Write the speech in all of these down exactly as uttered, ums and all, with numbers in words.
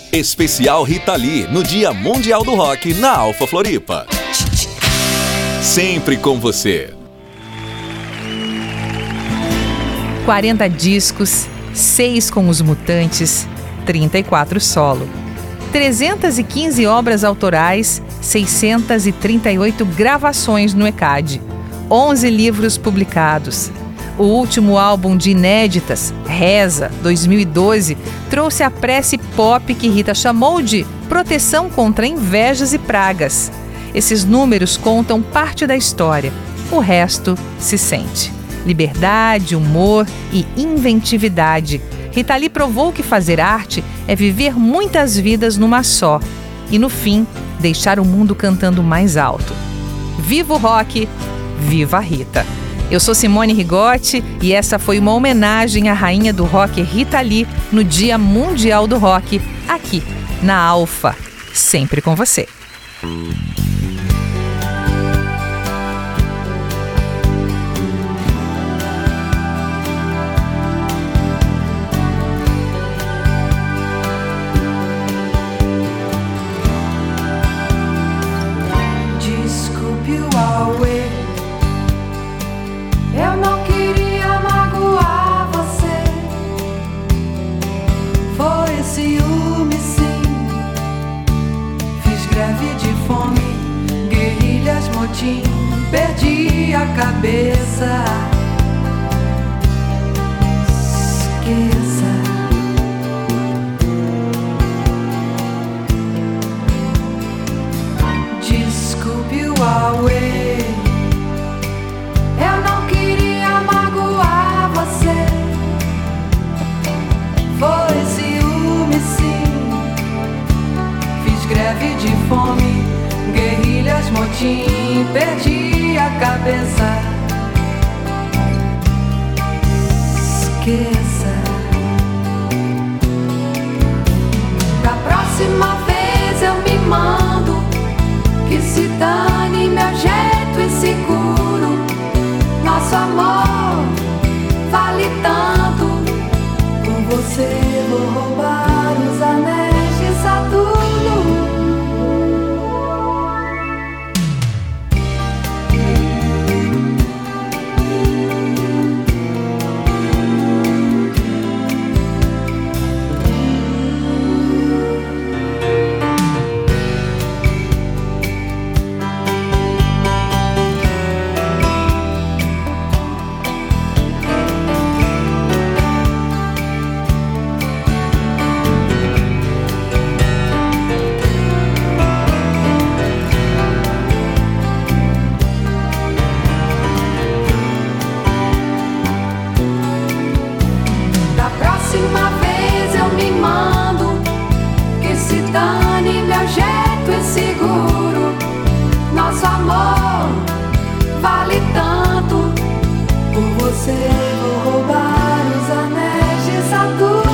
Especial Rita Lee no Dia Mundial do Rock na Alfa Floripa. Sempre com você. quarenta discos, seis com os Mutantes, trinta e quatro solo. trezentas e quinze obras autorais, seiscentas e trinta e oito gravações no E C A D, onze livros publicados. O último álbum de inéditas, Reza, dois mil e doze, trouxe a prece pop que Rita chamou de proteção contra invejas e pragas. Esses números contam parte da história, o resto se sente. Liberdade, humor e inventividade. Rita Lee provou que fazer arte é viver muitas vidas numa só e, no fim, deixar o mundo cantando mais alto. Viva o rock, viva a Rita! Eu sou Simone Rigotti e essa foi uma homenagem à rainha do rock Rita Lee no Dia Mundial do Rock, aqui na Alfa, sempre com você. Eu não queria magoar você. Foi ciúme, sim. Fiz greve de fome, guerrilhas, motim. Perdi a cabeça. Esqueça. Desculpe o Huawei. Eu não queria magoar você. Foi ciúme, sim. Fiz greve de fome, guerrilhas, motim. Perdi a cabeça. Esqueça. Da próxima vez eu me mando. Que se dane meu jeito inseguro. Nosso amor vale tanto. Com você vou roubar os anéis de Saturno. Próxima vez eu me mando. Que se dane meu jeito inseguro. Nosso amor vale tanto. Por você vou roubar os anéis de Saturno.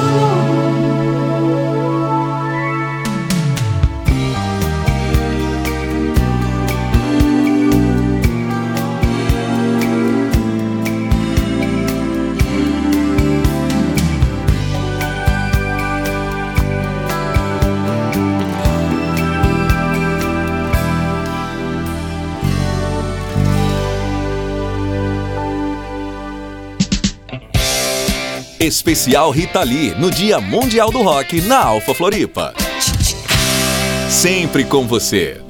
Especial Rita Lee no Dia Mundial do Rock na Alfa Floripa. Sempre com você.